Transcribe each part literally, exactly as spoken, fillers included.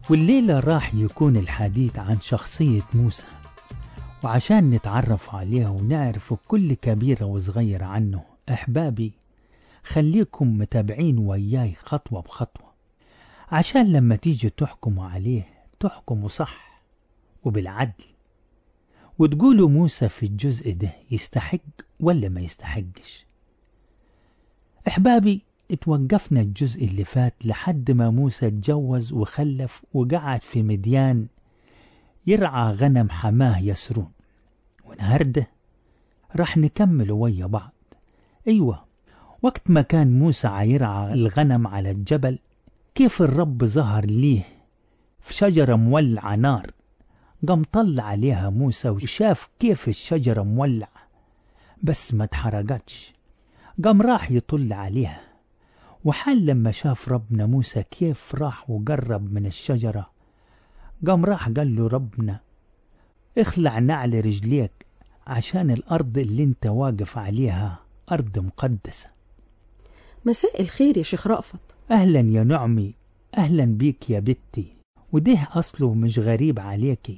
والليلة راح يكون الحديث عن شخصية موسى، وعشان نتعرف عليه ونعرف كل كبيرة وصغيرة عنه أحبابي خليكم متابعين وياي خطوة بخطوة، عشان لما تيجي تحكموا عليه تحكموا صح وبالعدل، وتقولوا موسى في الجزء ده يستحق ولا ما يستحقش. أحبابي اتوقفنا الجزء اللي فات لحد ما موسى اتجوز وخلف وقعد في مديان يرعى غنم حماه يسرون، ونهارده راح نكمل ويا بعض. أيوة، وقت ما كان موسى عيرعى الغنم على الجبل كيف الرب ظهر ليه في شجرة مولعة نار، قام طلع عليها موسى وشاف كيف الشجرة مولعة بس ما اتحرقتش، قام راح يطل عليها. وحال لما شاف ربنا موسى كيف راح وقرب من الشجرة، قام راح قال له ربنا اخلع نعل رجليك عشان الأرض اللي انت واقف عليها أرض مقدسة. مساء الخير يا شيخ رأفت. أهلا يا نعمي، أهلا بيك يا بنتي. وده أصله مش غريب عليكي،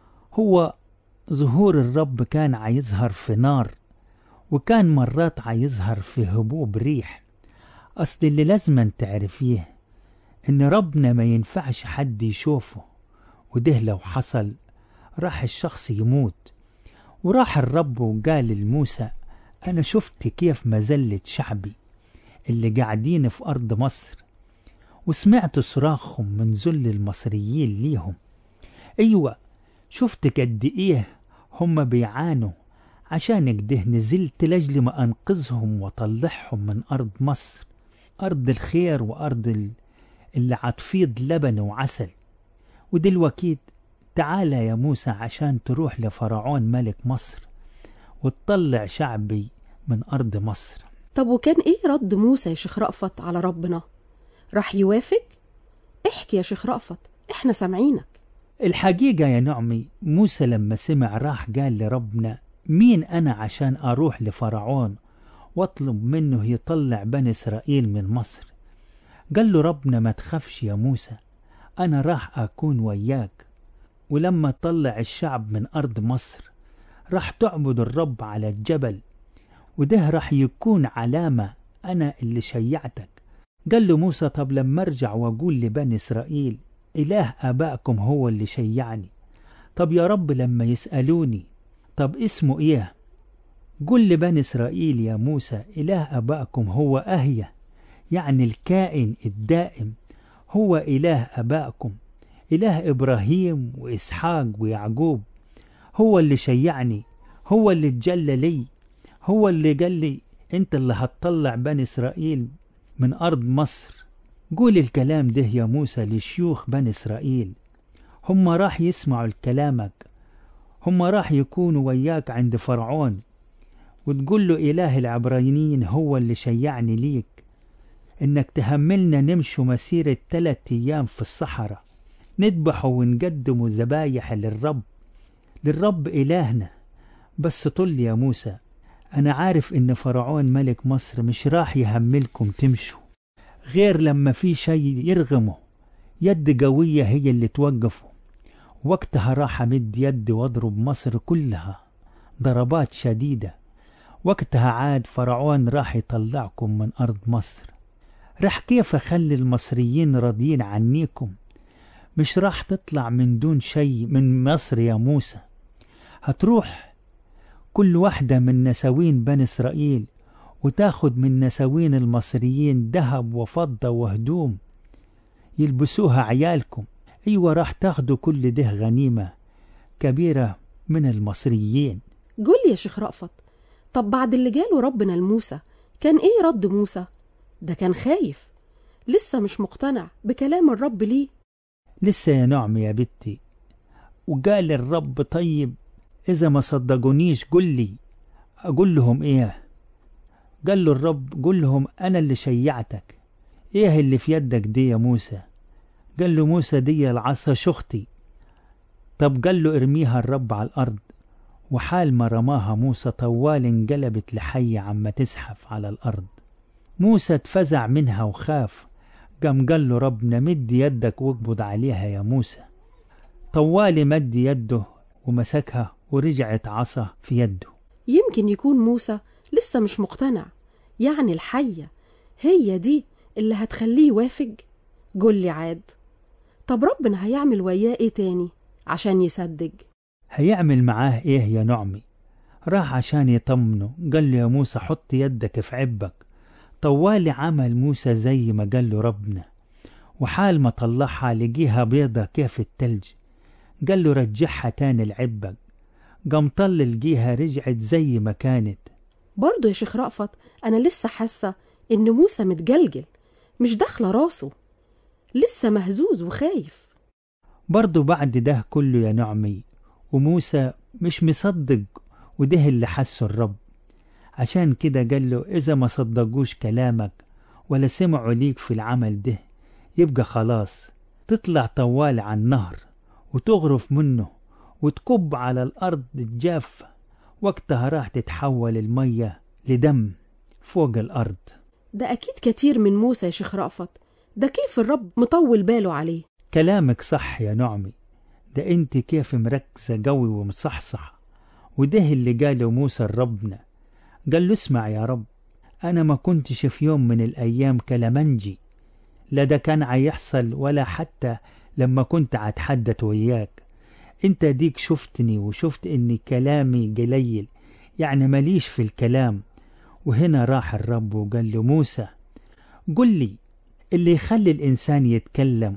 هو ظهور الرب كان عيظهر في نار، وكان مرات عيظهر في هبوب ريح. أصل اللي لازم تعرفيه إن ربنا ما ينفعش حد يشوفه، وده لو حصل راح الشخص يموت. وراح الرب وقال لموسى أنا شفت كيف مزلة شعبي اللي قاعدين في أرض مصر، وسمعت صراخهم من ذل المصريين ليهم. أيوة، شفت قد إيه هم بيعانوا، عشان كده نزلت لأجل ما أنقذهم وطلعهم من أرض مصر، أرض الخير وأرض اللي عتفيض لبن وعسل. ودلوقتي تعالى يا موسى عشان تروح لفرعون ملك مصر وتطلع شعبي من أرض مصر. طب وكان إيه رد موسى يا شيخ رأفت على ربنا؟ راح يوافق؟ احكي يا شيخ رأفت، احنا سامعينك. الحقيقة يا نعمي، موسى لما سمع راح قال لربنا مين أنا عشان أروح لفرعون واطلب منه يطلع بني إسرائيل من مصر؟ قال له ربنا ما تخافش يا موسى، أنا راح أكون وياك، ولما طلع الشعب من أرض مصر راح تعبد الرب على الجبل، وده راح يكون علامة أنا اللي شيعتك. قال له موسى طب لما ارجع واقول لبني إسرائيل إله آبائكم هو اللي شيعني، طب يا رب لما يسألوني طب اسمه إيه؟ قل لبني إسرائيل يا موسى إله آبائكم هو أهيا، يعني الكائن الدائم، هو إله آبائكم، إله إبراهيم وإسحاق ويعقوب، هو اللي شيعني، هو اللي اتجلى لي، هو اللي قال لي انت اللي هتطلع بني إسرائيل من أرض مصر. قول الكلام ده يا موسى لشيوخ بني إسرائيل، هم راح يسمعوا الكلامك، هم راح يكونوا وياك عند فرعون، وتقول له إله العبرانيين هو اللي شيعني ليك إنك تهملنا نمشوا مسيرة ثلاثة أيام في الصحراء نذبحوا ونقدموا ذبايح للرب للرب إلهنا. بس طل يا موسى، أنا عارف إن فرعون ملك مصر مش راح يهملكم تمشوا غير لما في شيء يرغمه، يد قوية هي اللي توقفه، وقتها راح أمد يد واضرب مصر كلها ضربات شديدة، وقتها عاد فرعون راح يطلعكم من أرض مصر. راح كيف أخلي المصريين راضيين عنيكم؟ مش راح تطلع من دون شيء من مصر يا موسى، هتروح كل واحدة من نسوين بني إسرائيل وتاخد من نسوين المصريين ذهب وفضة وهدوم يلبسوها عيالكم. أيوة، راح تاخدوا كل ده غنيمة كبيرة من المصريين. قول لي يا شيخ رأفت، طب بعد اللي جاله ربنا لموسى كان ايه رد موسى؟ ده كان خايف، لسه مش مقتنع بكلام الرب ليه. لسه يا نعم يا بنتي. وقال الرب طيب إذا ما صدقونيش قل لي أقول لهم إيه؟ قال له الرب قل لهم أنا اللي شيعتك. إيه اللي في يدك دي يا موسى؟ قال له موسى دي العصا شختي. طب قال له ارميها الرب على الأرض. وحال ما رماها موسى طوال انقلبت لحية عما تزحف على الأرض. موسى اتفزع منها وخاف، قام قال له ربنا مد يدك واقبض عليها يا موسى. طوالي مد يده ومسكها ورجعت عصا في يده. يمكن يكون موسى لسه مش مقتنع، يعني الحية هي دي اللي هتخليه يوافق؟ قول لي عاد، طب ربنا هيعمل وياه ايه تاني عشان يصدق؟ هيعمل معاه ايه يا نعمي؟ راح عشان يطمنه قال له يا موسى حط يدك في عبك. طوالي عمل موسى زي ما قال له ربنا، وحال ما طلعها لقيها بيضة كيف التلج. قال له رجعها تاني لعبك. قام طل لقيها رجعت زي ما كانت. برضه يا شيخ رأفت أنا لسه حاسة إن موسى متجلجل، مش داخلة راسه، لسه مهزوز وخايف. برضه بعد ده كله يا نعمي وموسى مش مصدق، وده اللي حسه الرب. عشان كده قال له إذا ما صدقوش كلامك ولا سمعوا ليك في العمل ده، يبقى خلاص تطلع طوال عن النهر وتغرف منه وتكب على الأرض الجافة. وقتها راح تتحول المية لدم فوق الأرض. ده أكيد كتير من موسى يا شيخ رأفت، ده كيف الرب مطول باله عليه. كلامك صح يا نعمي، ده انت كيف مركزة قوي ومصحصح. وده اللي قاله موسى لربنا، قال له اسمع يا رب، أنا ما كنتش في يوم من الأيام كلمنجي، لا ده كان عيحصل ولا حتى لما كنت عتحدث وياك. انت ديك شفتني وشفت اني كلامي قليل، يعني ماليش في الكلام. وهنا راح الرب وقال له موسى قل لي اللي يخلي الإنسان يتكلم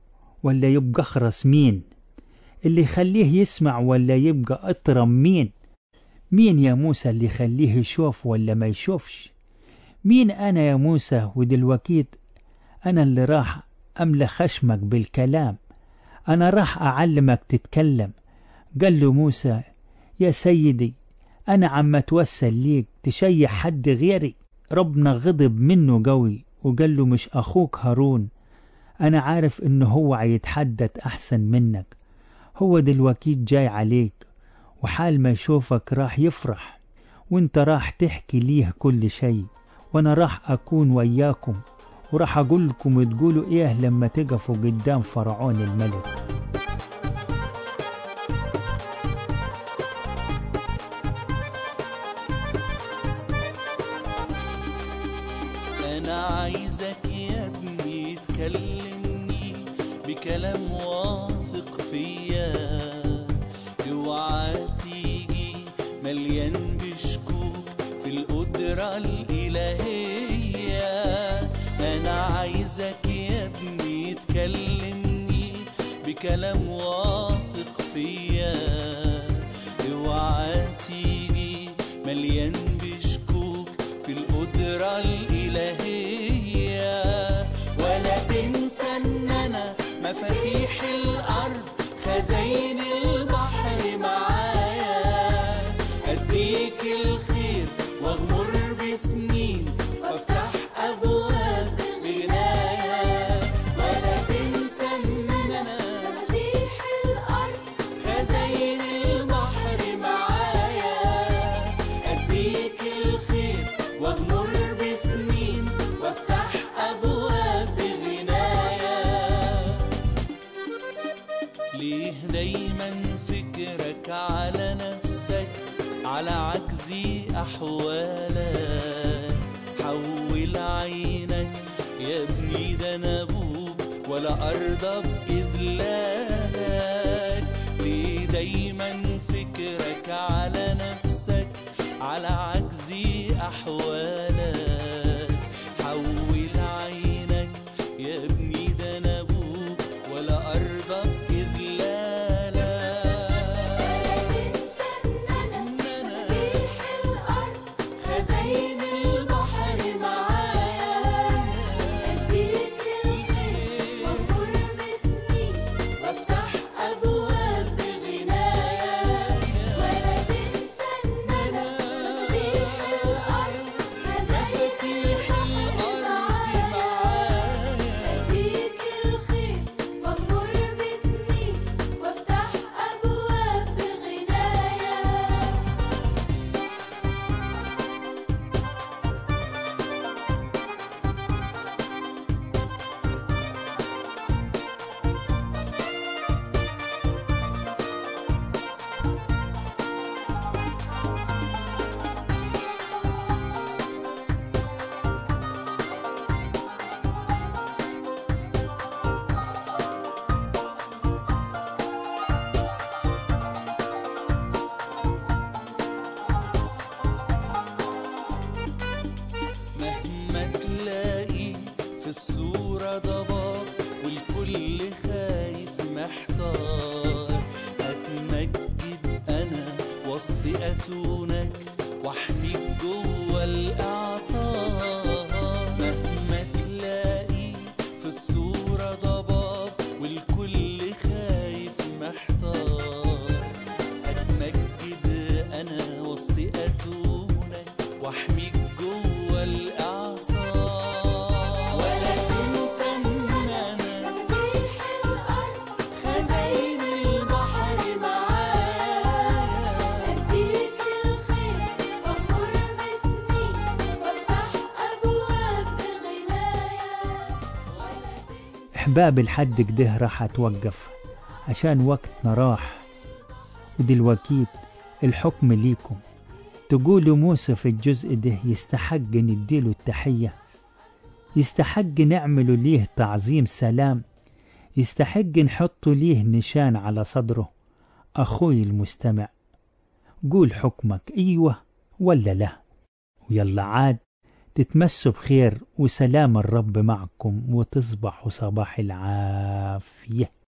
ولا يبقى خرس مين؟ اللي يخليه يسمع ولا يبقى اطرم مين؟ مين يا موسى اللي يخليه يشوف ولا ما يشوفش؟ مين أنا يا موسى ودلوقتي أنا اللي راح أملى خشمك بالكلام، أنا راح أعلمك تتكلم. قال له موسى يا سيدي أنا عم أتوسل ليك تشيح حد غيري. ربنا غضب منه قوي وقال له مش أخوك هارون، أنا عارف إنه هو عيتحدث أحسن منك، هو دلوقتي جاي عليك وحال ما يشوفك راح يفرح، وانت راح تحكي ليه كل شيء، وانا راح اكون وياكم وراح اقول لكم تقولوا ايه لما تقفوا قدام فرعون الملك. انا عايزك يا ابني تكلمني بكلام واثق فيا، اوعى تيجي مليان بشكوك في القدرة الإلهية. أنا عايزك يا ابني تكلمني بكلام واثق فيا، اوعى تيجي مليان بشكوك في القدرة الإلهية. ولا تنسى إن أنا مفاتيح الأرض خزاين البحر معايا، أديك الخير واغمر بسنين وافتح أبواب بغنايا. ولا تنسى إن أنا مفاتيح الأرض خزاين البحر معايا، أديك الخير واغمر بسنين وافتح أبواب بغنايا. ليه دايما فكرك على نفسك، على عجزي أحوالك؟ حول عينك يا ابني ده أنا أبوك ولا أرضى بإذلالك. ليه دايما فكرك على نفسك، على عجزي أحوالك؟ حول عينك يا ابني ده أنا أبوك ولا أرضى بإذلالك. خزاين البحر معايا، أديك الخير واغمر بسنين محتار. هتمجد أنا وسط أتونك واحميك جوه الإعصار. مهما تلاقي في الصورة ضباب والكل خايف محتار. هتمجد أنا وسط أتونك واحميك جوه الإعصار. ولا تنسى إن أنا مفاتيح الأرض خزاين البحر معايا. أديك الخير وأمر بسنين وأفتح أبواب بغنايا. ولا تنسى أحباب الحد كده راح أتوقف عشان وقتنا راح، ودلوقتي الحكم ليكم. تقولوا موسى في الجزء ده يستحق نديله التحية، يستحق نعمله ليه تعظيم سلام، يستحق نحطه ليه نشان على صدره. أخوي المستمع، قول حكمك أيوة ولا لا، ويلا عاد تتمسوا بخير وسلام الرب معكم وتصبحوا صباح العافية.